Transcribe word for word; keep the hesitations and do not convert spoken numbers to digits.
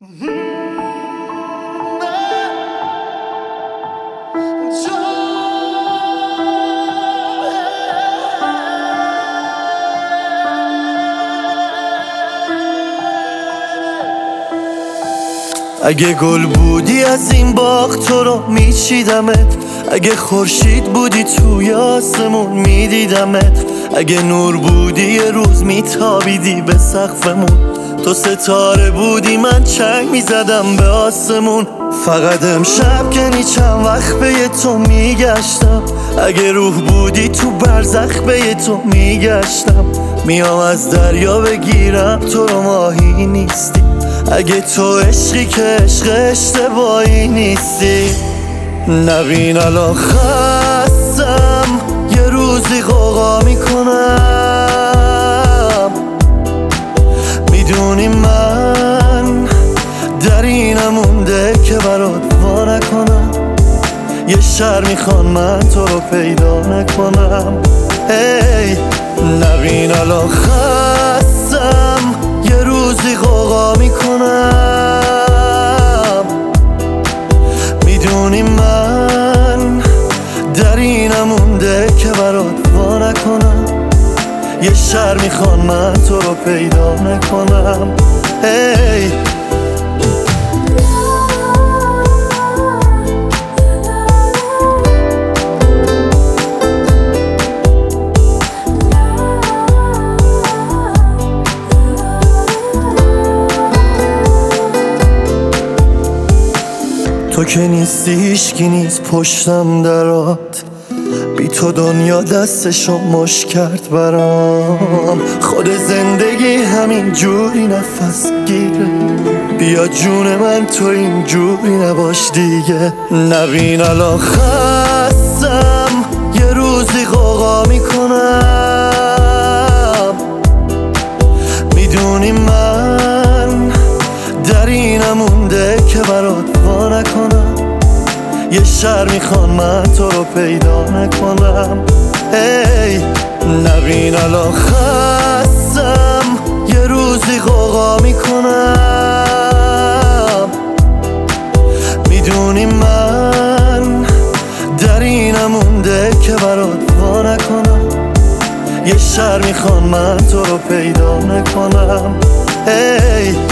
اگه گل بودی از این باغ تو رو میچیدمت، اگه خورشید بودی توی آسمون میدیدمت، اگه نور بودی یه روز میتابیدی به سقفمون، تو ستاره بودی من چنگ میزدم به آسمون. فقط امشب که نی چند وقت به تو میگشتم، اگه روح بودی تو برزخ به تو میگشتم، میام از دریا بگیرم تو رو ماهی نیستی، اگه تو عشقی که عشق اشتباهی نیستی. نبین الان خستم یه روزی غوغا میکنم، میدونی من در اینم مونده که برات وا نکنم، یه شهر میخوان من تو رو پیدا نکنم. هی نبین الان خستم یه روزی غوغا میکنم، میدونی من در اینم مونده که برات وا نکنم، یه شهر میخوان من تو رو پیدا نکنم. هی تو که نیستی هیچکی نیست پشتم درات، بی تو دنیا دستشو مش کرد برام، خود زندگی همین جوری نفس گیره، بیا جون من تو این جوری نباش دیگه. نبین الان خستم یه روزی غوغا میکنم، میدونی من در اینم مونده که برات وا نکنم، یه شهر میخوان من تو رو پیدا نکنم. هی نبین الان خستم یه روزی غوغا میکنم، میدونی من در اینم مونده که برات وا نکنم، یه شهر میخوان من تو رو پیدا نکنم. هی